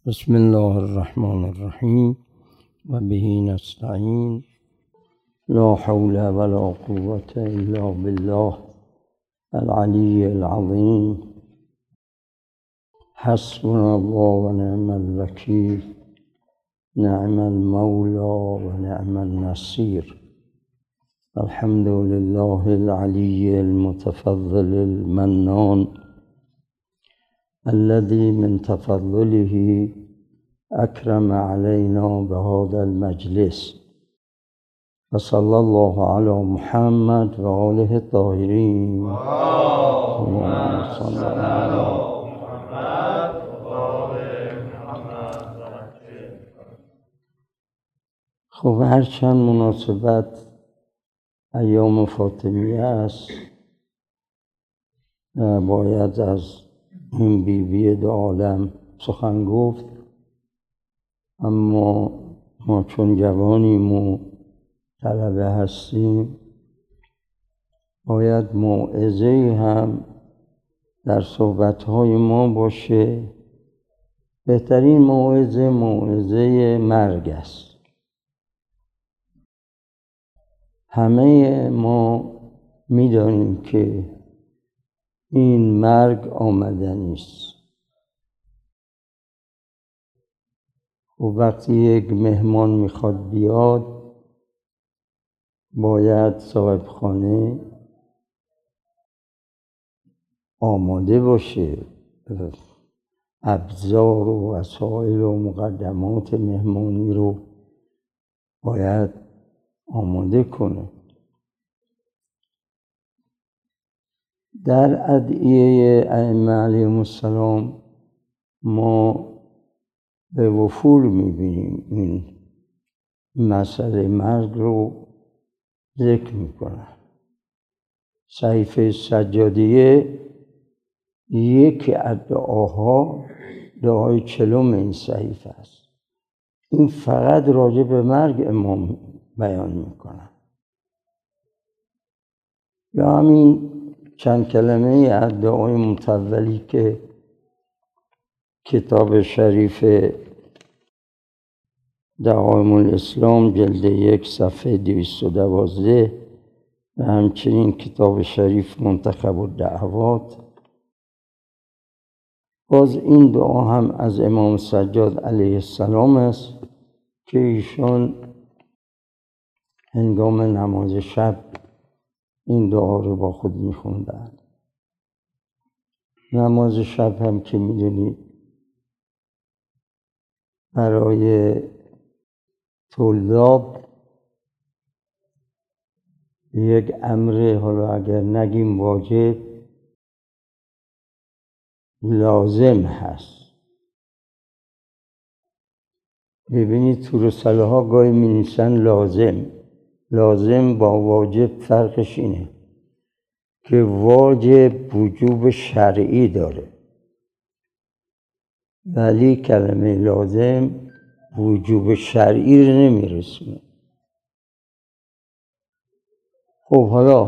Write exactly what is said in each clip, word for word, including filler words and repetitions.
بسم الله الرحمن الرحیم و به نستعین. لا حول ولا قوة الا بالله العلی العظیم. حسبنا الله و نعم الوکیل، نعم المولا و نعم النصیر. الحمد لله العلی المتفضل المنان الذي من تفضله أكرم علينا بهذا المجلس، وصلى الله على محمد وآله الطاهرين. اللهم صل على محمد وآل محمد. خب هرچند مناسبت ایام فاطمیه است، باید از این بیبی دو عالم سخن گفت، اما ما چون جوانیم و طلبه هستیم باید موعظه هم در صحبتهای ما باشه. بهترین موعظه موعظه مرگ است. همه ما می‌دانیم که این مرگ آمدنی است. و وقتی یک مهمان میخواد بیاد باید صاحب خانه آماده باشه، ابزار و وسایل و مقدمات مهمانی رو باید آماده کنه. در ادعیه ائمه علیهم السلام ما به وفور میبینیم این مسئله مرگ رو ذکر میکنن. صحیفه سجادیه یکی از دعاها دعای چلم این صحیفه است. این فقط راجع به مرگ امام بیان میکنن. یا همین چند کلمه از دعای مطولی که کتاب شریف دعایم الاسلام جلد یک صفحه دویست و دوازده و همچنین کتاب شریف منتخب الدعوات، باز این دعا هم از امام سجاد علیه السلام است که ایشان هنگام نماز شب این دعا رو با خود میخوندن. نماز شب هم که میدونید برای طلاب یک امر، حالا اگر نگیم واجب، لازم هست. ببینید تو رساله ها گاهی می نویسن لازم. لازم با واجب فرقش اینه که واجب وجوب شرعی داره، ولی کلمه لازم وجوب شرعی رو نمیرسونه. خب حالا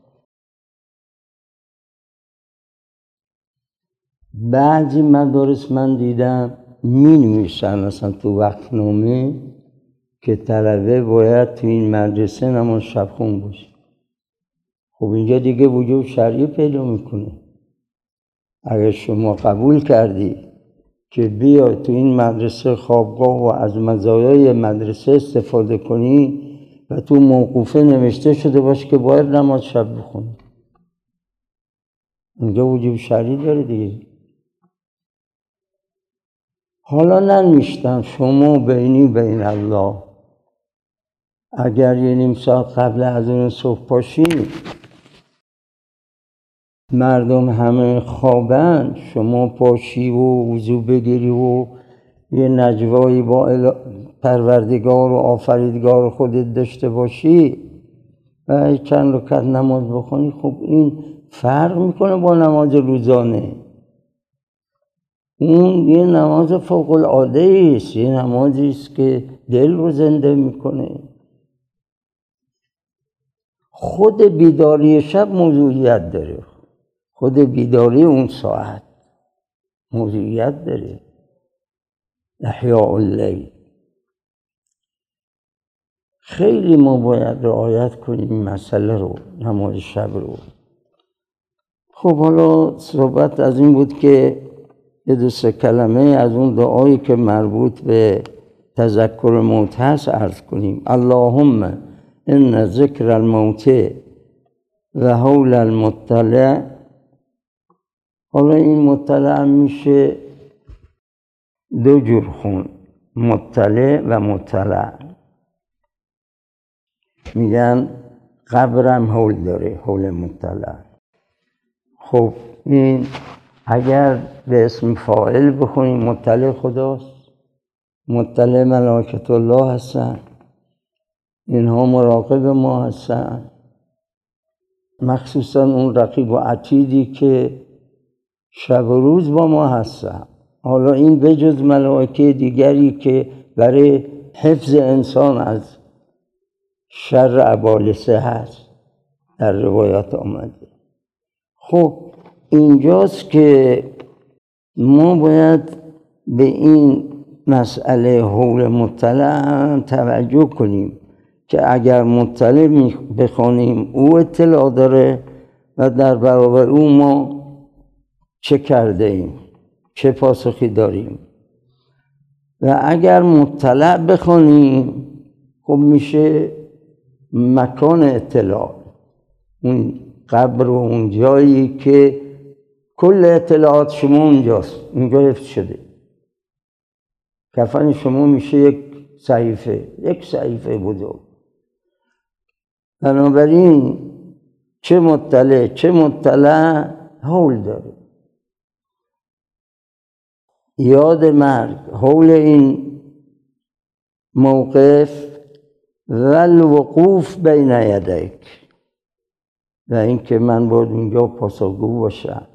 بعضی مدارس من دیدم می نویسن اصلا تو وقتنامه که طلبه باید تو این مدرسه نماز شب خون باشه. خب اینجا دیگه وجوب شرعی پیدا میکنه. اگر شما قبول کردی که بیا تو این مدرسه خوابگاه و از مزایای مدرسه استفاده کنی و تو موقوفه نوشته شده باشه که باید نماز شب بخونی، اینجا وجوب شرعی داره دیگه. حالا ننوشتم شما بینی بین الله، اگر یه نیم ساعت قبل از اون صبح پاشی مردم همه خوابن، شما پاشی و وضو بگیری و یه نجوایی با پروردگار و آفریدگار خودت داشته باشی و چند رکعت نماز بخونی، خب این فرق میکنه با نماز روزانه. اون یه نماز فوق العاده است، یه نمازی است که دل رو زنده میکنه. خود بیداری شب موضوعیت داره، خود بیداری اون ساعت موضوعیت داره. احیاء اللیل. خیلی ما باید رعایت کنیم این مسئله رو، نماز شب رو. خب حالا صحبت از این بود که یه دو سه کلمه از اون دعایی که مربوط به تذکر موت هست عرض کنیم. اللهم ان ذکر الموت و حول المطلع. حالا این مطلع میشه دو جور خون، مطلع و مطلع. میگن قبرم حول داره، حول مطلع. خب این اگر به اسم فاعل بخونیم مطلع خداست، مطلع ملائکت الله هستن، اینها مراقب ما هستن، مخصوصا اون رقیب و عتیدی که شب و روز با ما هستن. حالا این بجز ملائکه دیگری که برای حفظ انسان از شر ابالسه هست در روایات آمده. خب اینجاست که ما باید به این مسئله حول مطلع توجه کنیم که اگر مطلع بخوانیم او اطلاع داره و در برابر او ما چه کرده ایم، چه پاسخی داریم. و اگر مطلع بخوانیم خب میشه مکان اطلاع، اون قبر و اون جایی که کل اطلاعات شما اونجاست، اونجا حفظ شده. کفن شما میشه یک صحیفه، یک صحیفه بزرگ. بنابراین چه مطلع چه مطلع حول داره. یاد مرگ حول این موقف و الوقوف بین یدیک، و اینکه من باید اینجا پاسخگو باشم.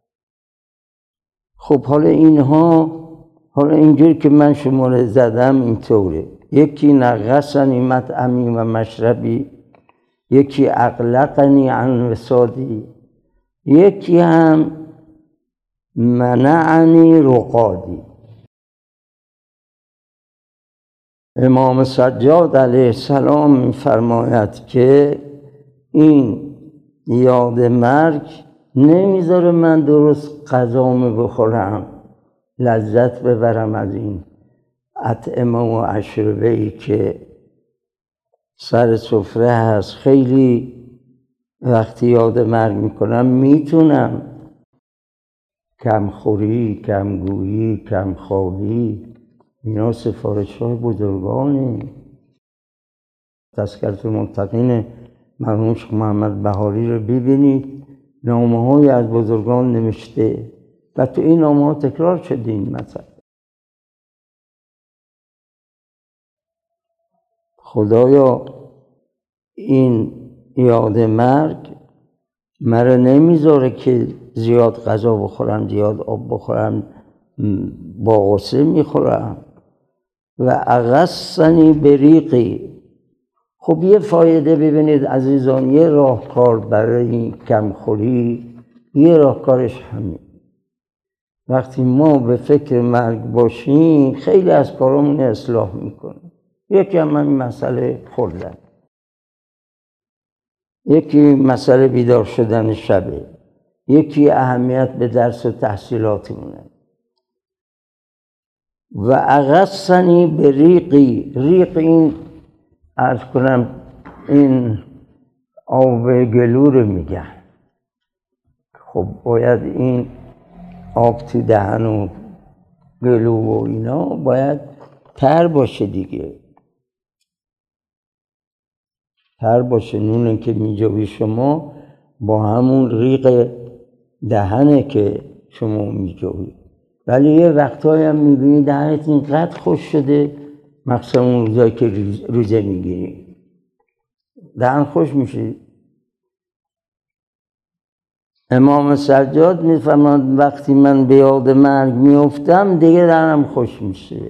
خب حالا اینها، حالا اینجوری که من شما رو زدم اینطوره: یکی نغصنی مطعمی و مشربی، یکی اقلقنی عن وسادی، یکی هم منعنی رقادی. امام سجاد علیه السلام می‌فرماید که این یاد مرگ نمیذاره من درست غذامو بخورم، لذت ببرم از این اطعمه و اشربه‌ای که سر سفره هست. خیلی وقتی یاد مرگ میکنم میتونم کمخوری، کمگویی، کمخوابی، اینا سفارش های بزرگانه. تذکرة المتقین مرحوم شیخ محمد بهاری رو ببینید، نامه های از بزرگان نوشته و تو این نامه ها تکرار شده این مثلا. خدایا این یاد مرگ مرا نمیذاره که زیاد غذا بخورم، زیاد آب بخورم، با غصه میخورم. و اغصنی بریقی. خب یه فایده ببینید عزیزان، یه راهکار برای کمخوری، یه راهکارش همین. وقتی ما به فکر مرگ باشیم خیلی از کارامون اصلاح میکنه. یکی هم این مسئله خوردن، یکی مسئله بیدار شدن شبه، یکی اهمیت به درس و تحصیلاتمونه. و اغصنی به ریقی. ریق این عرض کنم این آب گلو رو میگن. خب باید این آب تو دهن و گلو و اینا باید تر باشه دیگه، تر باشه. نونه که میجوی شما با همون ریق دهنه که شما میجوی. ولی یه وقتایی هم میبینی دهنت اینقدر خوش شده، مخصوصا اون روزایی که روزه میگیری دهن خوش میشه. امام سجاد میفرماند وقتی من به یاد مرگ میافتم دیگه دهنم خوش میشه،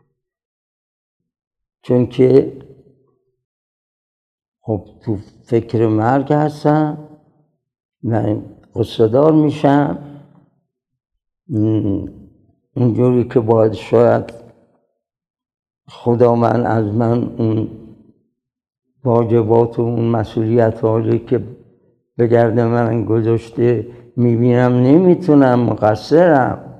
چون که خب تو فکر مرگ هستم، من قصه‌دار میشم اونجوری که باید شاید خداوند از من اون واجبات و اون مسئولیت هایی که به گرد من گذاشته میبینم نمیتونم، مقصرم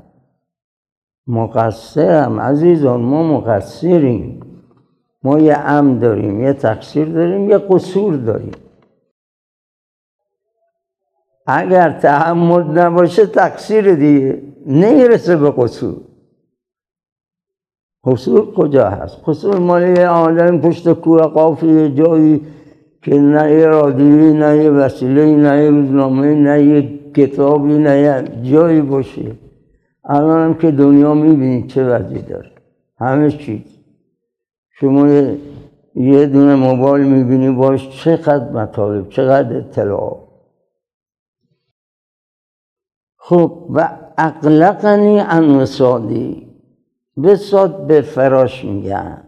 مقصرم عزیزان، ما مقصریم، ما یه عمد داریم، یه تقصیر داریم، یه قصور داریم. اگر تحمل نباشه تقصیر دیگه نمیرسه به قصور. قصور کجا هست؟ قصور مال یه آدم پشت کوه قافی جایی که نه یه رادیویی، نه یه وسیله‌ای، نه یه روزنامه‌ای، نه یه کتابی، نه یه جایی باشه. الان هم که دنیا میبینید چه وضعی داره، همه چیز. شما یه دونه موبایل میبینی باش چقدر مطالب، چقدر اطلاع. خب و اقلقنی عن وسادی، وساد به فراش میگن.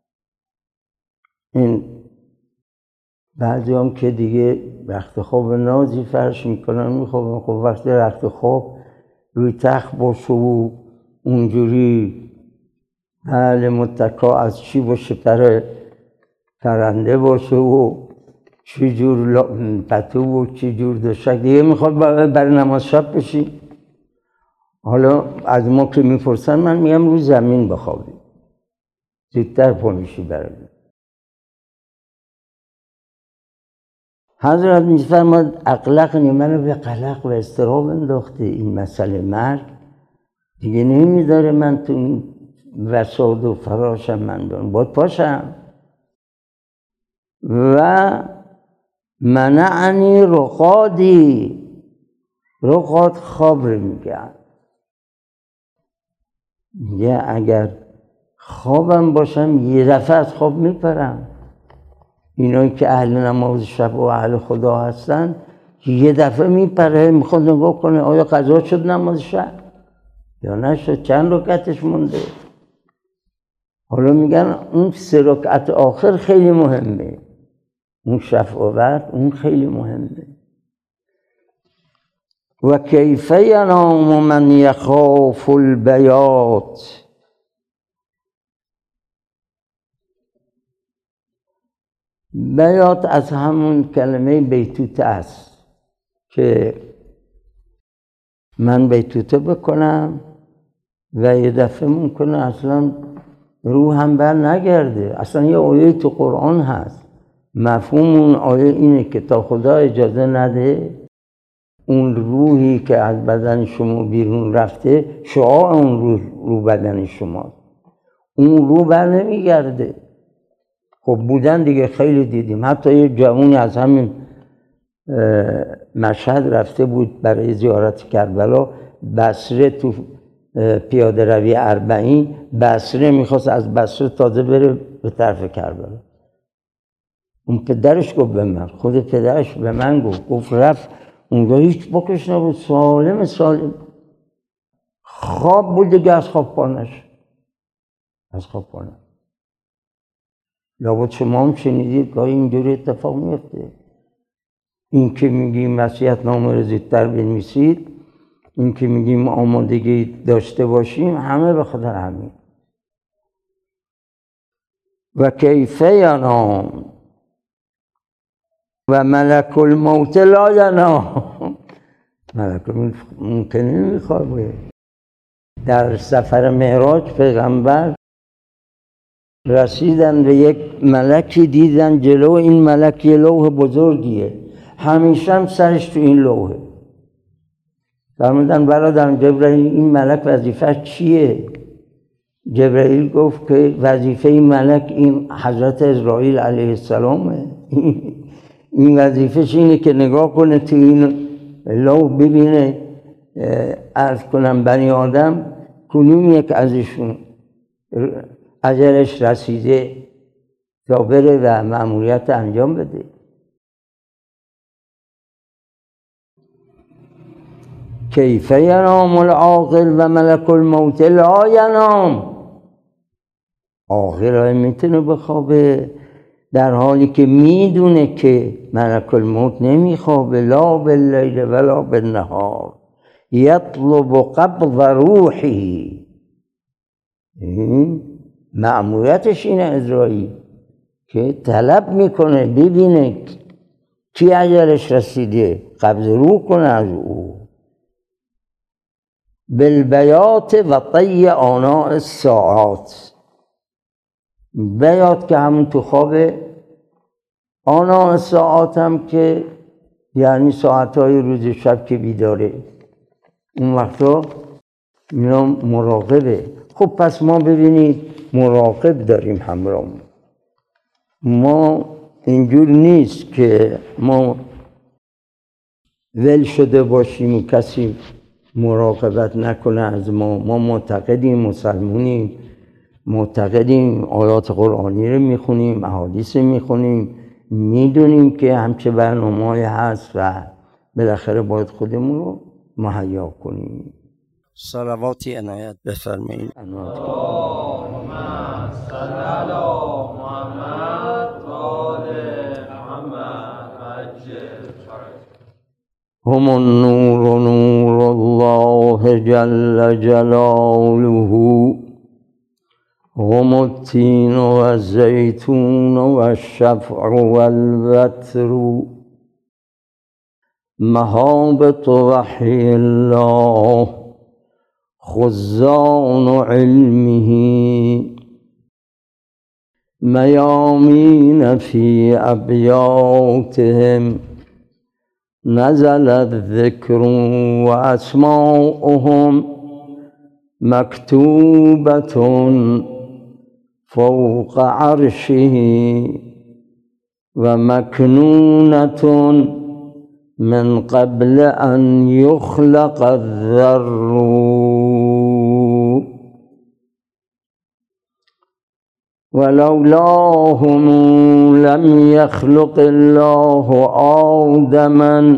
این بعضی هم که دیگه رخت خواب نازی فرش میکنن میخوابن. خب وقتی رخت خواب روی تخت باشه و اونجوری بله متکا از چی باشه، پر پرنده باشه و چی جور پتو و چی جور دوشک، دیگه میخواد برای نماز شب بشی. حالا از ما که میپرسن من میگم روی زمین بخوابی، زودتر پا میشی برای. حضرت میفرماد اقلقنی، منو به قلق و اضطراب انداخته این مسئله مرگ، دیگه نمیذاره من تو این وساد و فراشم من دارم باید پاشم. و منعنی رقادی، رقاد خواب رو میگن. میگه اگر خوابم باشم یه دفعه از خواب میپرم. اینایی که اهل نماز شب و اهل خدا هستن یه دفعه میپره، میخواد نگاه کنه آیا قضا شد نماز شب یا نشد، چند رکعتش مونده. حالا میگن اون سه رکعت آخر خیلی مهمه، اون شفع و وتر اون خیلی مهمه. و کیف ینام من یخاف البیات، بیات از همون کلمه بیتوته است که من بیتوته بکنم و یه دفعه ممکنه اصلا روحم بر نگرده. اصلا یه آیه تو قرآن هست، مفهوم اون آیه اینه که تا خدا اجازه نده اون روحی که از بدن شما بیرون رفته، شعاع اون روح رو بدن شما، اون روح بر نمیگرده. خب بودن دیگه خیلی دیدیم. حتی یه جوانی از همین مشهد رفته بود برای زیارت کربلا، بصره تو پیاده روی اربعین، بصره میخواست از بصره تازه بره به طرف کربلا. اون پدرش گفت به من، خود پدرش به من گفت، گفت رفت اونجا هیچ بکش نبود، سالم سالم. خواب بود دیگه، از خواب پانش از خواب پانش لابد شما هم شنیدید گاهی اینجوری اتفاق میفته. این که میگیم وصیت نامه رو زودتر بنویسید، این که میگیم آمادگی داشته باشیم، همه به خاطر همین. و کیف ینام و ملک الموت لا ینام، ملک الموت ممکنه نمیخوابه. در سفر معراج پیغمبر رسیدن به یک ملکی، دیدن جلو این ملک یه لوح بزرگیه، همیشه هم سرش تو این لوحه. فرمودن برادرم جبرائیل این ملک وظیفه چیه؟ جبرائیل گفت که وظیفه این ملک این حضرت اسرائیل علیه السلامه. این وظیفهش اینه که نگاه کنه تو این لوح ببینه، عرض کنم بنی آدم کنون یک ازشون اجلش رسیده تا بره و مأموریت انجام بده. کیف ینام العاقل و ملک الموت لا ینام، عاقل های میتونه بخوابه در حالی که میدونه که ملک الموت نمیخوابه. لا باللیل ولا بالنهار یطلب قبض روحی، مأموریتش اینه عزرائیل که طلب میکنه ببینه کی اجلش رسیده، قبض روح کنه از او. بالبیات و طی آناء الساعات، بیات که همون تو خواب، آناء الساعات هم که یعنی ساعتهای روز شب که بیداره، اون وقتا اینا مراقبه. خب پس ما ببینید مراقب داریم همراه. ما اینجور نیست که ما ول شده باشیم و کسی مراقبت نکنه از ما. ما معتقدیم، مسلمونیم، معتقدیم، آیات قرآنی رو میخونیم، احادیث میخونیم، میدونیم که همچه برنامه‌ای هست و بالاخره باید خودمون رو مهیا کنیم. صلواتی عنایت بفرمایید. اللهم صل علی محمد و آل محمد عجل فرج. هم النور نور الله جل جلاله، هم التین و الزیتون و الشفع و الوتر، مهابط وحی الله خزان علمه، میامین فی ابیاتهم، نزل الذکر و اسماؤهم مکتوبة فوق عرشه و مکنونة من قبل ان یخلق الذر. ولولاهم لم يخلق الله آدما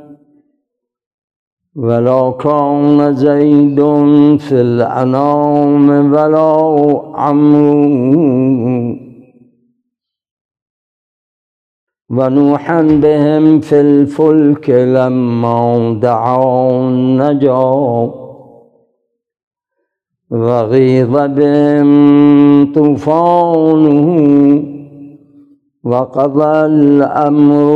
ولا كان زيد في الأنام ولا عمرو ونوحا بهم في الفلك لما دعوا النجاة وغيظ بهم طوفانه وقضى الأمر.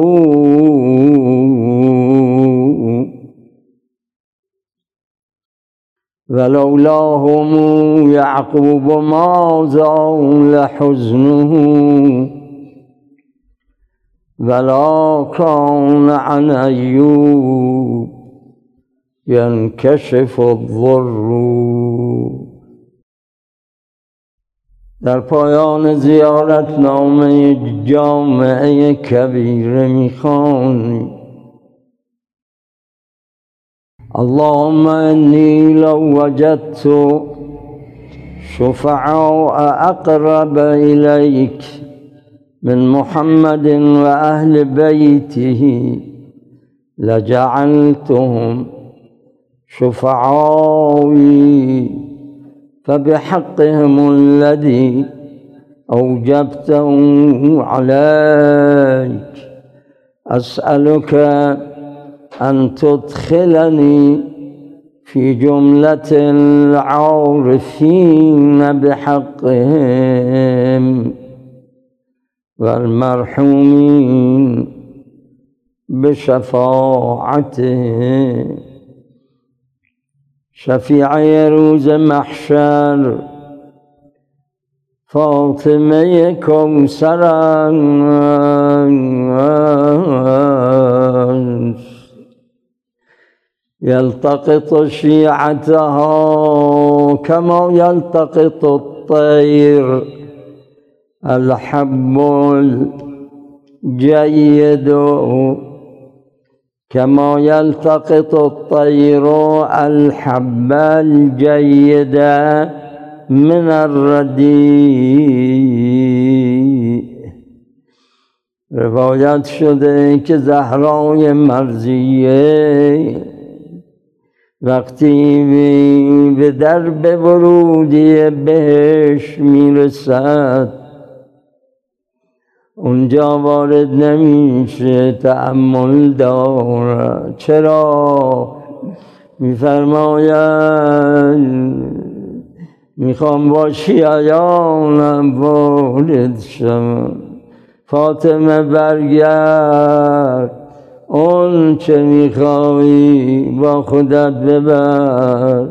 ولولاهم يعقوب ما زال حزنه ولا كان عن أيوب ينكشف الضر. در پایان زیارت نامه جامعه کبیره میخوانیم: اللهم إني لو وجدت شفعاء أقرب إليك من محمد وأهل بيته لجعلتهم شفعائي، فبحقهم الذي أوجبته عليك أسألك أن تدخلني في جملة العارفين بحقهم والمرحومين بشفاعتهم. شفیع روز محشر فاطمه کوثر يلتقط شيعتها كما يلتقط الطير الحب الجيد، كما يلتقط الطير الحب الجيد من الرديء. روایت شده که زهرای مرضیه وقتی به درب ورودی بهش میرسد اونجا وارد نمیشه، تأمل دارد. چرا؟ میفرماید میخوام با شیعیانم والد شم. فاطمه برگرد، اون چه میخوایی با خودت ببر.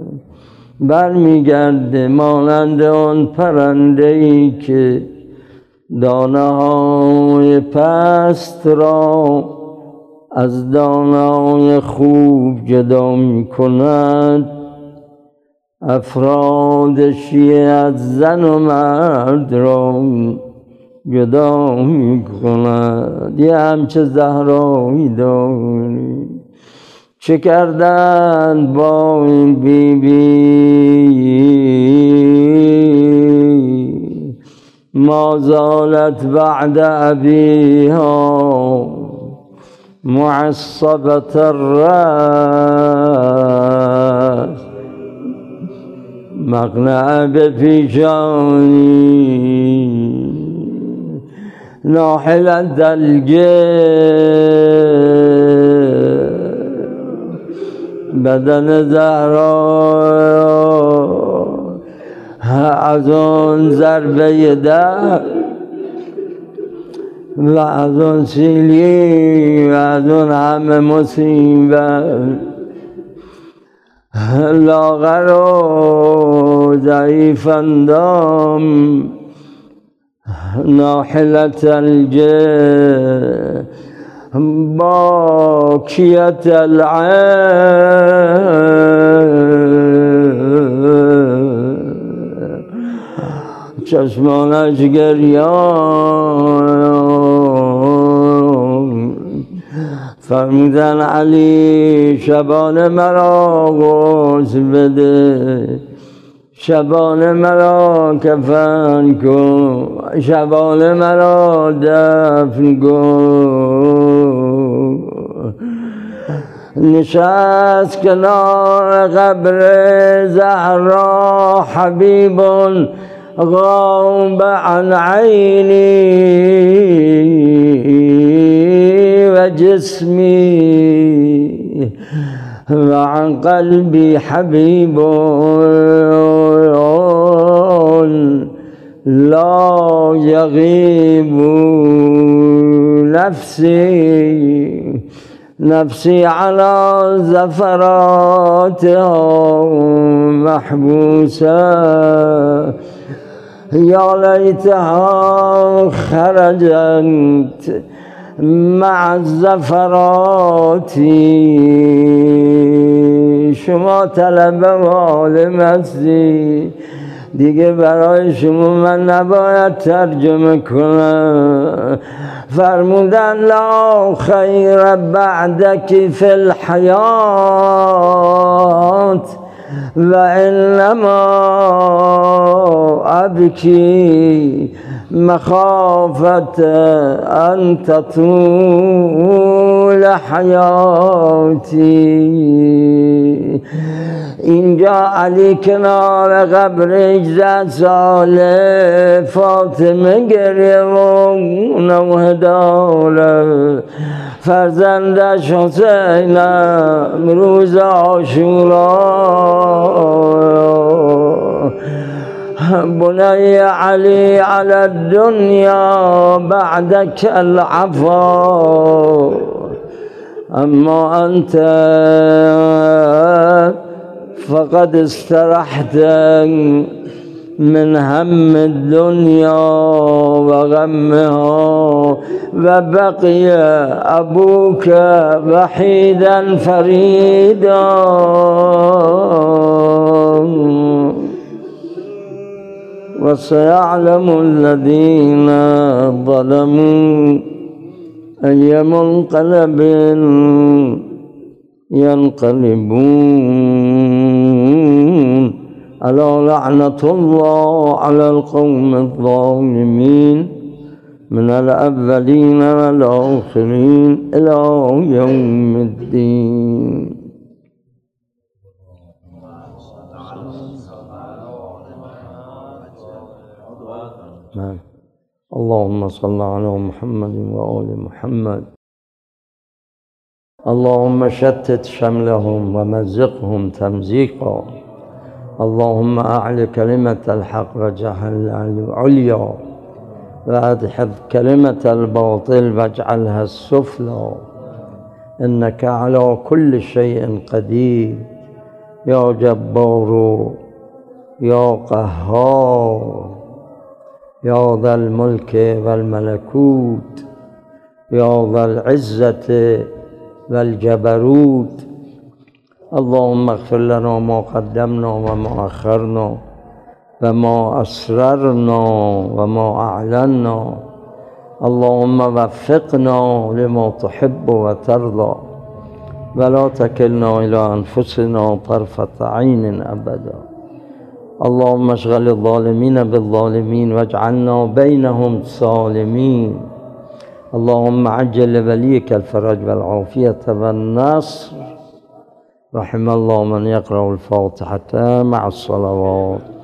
برمیگرده مانند اون پرنده ای که دانه های پست را از دانه های خوب جدا می کند. افراد شیعه از زن و مرد را جدا می کند. یه همچه زهرایی داری. چه کردند با این بی بی؟ ما زالت بعد ابیها معصبة الرأس مقنع بفیشانی ناحلة الجسم. بدن زهرا از اون ضربه در و از اون سیلی و از اون همه مصیبت لاغر و ضعیف اندام ناحلة الجسم باکیت العین چشمانش گریان. فرمودن علی شبان مرا غسل بده، شبان مرا کفن کن، شبان مرا دفن کن. نشست کنار قبر زهرا حبیب غاب عن عینی و جسمی و عن قلبی حبیب لا یغیب نفسی نفسی علی زفراتها محبوسه یا لیتها خرجت مع الزفرات. شما طلبه و عالم هستی دیگه، برای شما من نباید ترجمه کنم. فرمودن لا خیر بعدک فی الحیات و انما ابکی مخافت ان تطول حیاتی. اینجا علی کنار قبر هجده ساله فاطمه گریه و نوه داره. فرزندش حسینم روز عاشورا بنی علی علی الدنیا بعدک العفا اما انت فقد استرحت من هم الدنیا و غمها و بقی ابوک وحیدا فریدا. و سیعلم الذین ظلموا ای منقلب ينقلبون ألا لعنة الله على القوم الظالمين من الأولين والآخرين إلى يوم الدين. اللهم صل على محمد وآل محمد. اللهم شتت شملهم ومزقهم تمزيقا اللهم أعل كلمة الحق واجعلها العليا وأدحض كلمة الباطل واجعلها السفلى إنك على كل شيء قدير يا جبار يا قهار يا ذا الملك والملكوت يا ذا العزة والجبروت اللهم اغفر لنا ما قدمنا وما أخرنا وما أسررنا وما أعلنا اللهم وفقنا لما تحب وترضى ولا تكلنا إلى أنفسنا طرفة عين أبدا اللهم اشغل الظالمين بالظالمين واجعلنا بينهم سالمين اللهم عجل لوليك الفرج والعافية والنصر رحم الله من يقرأ الفاتحة مع الصلوات